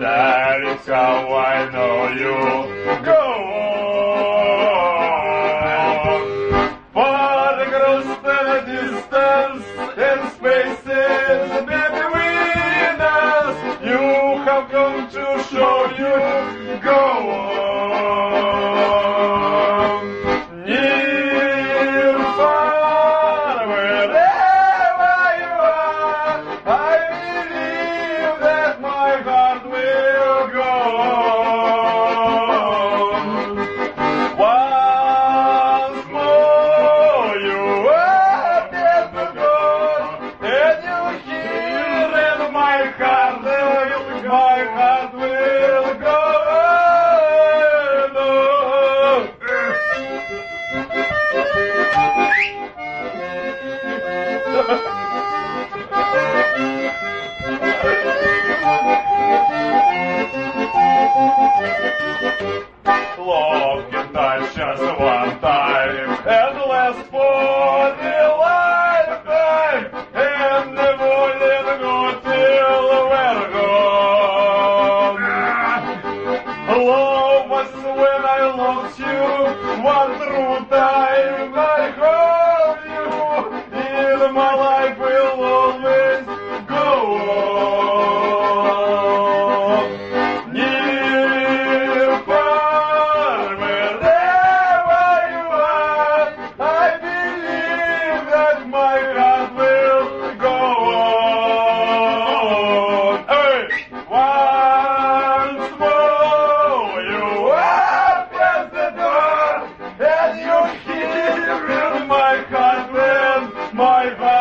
That is how I know you. Go on. Far across the distance and spaces between us, you have come to show you. Go on. Near, far, wherever you are, I believe that my heart will go on. Once more you appear to God, and you hear in my heart will go Love can touch just one time and last for the lifetime, and never let go till we're gone. Love was when I loved you, one true time I hold you, in my life will always go on. Near, far, wherever you are, I believe that my heart will go on. Hey! Once more you open the door, and you hear in my heart when my heart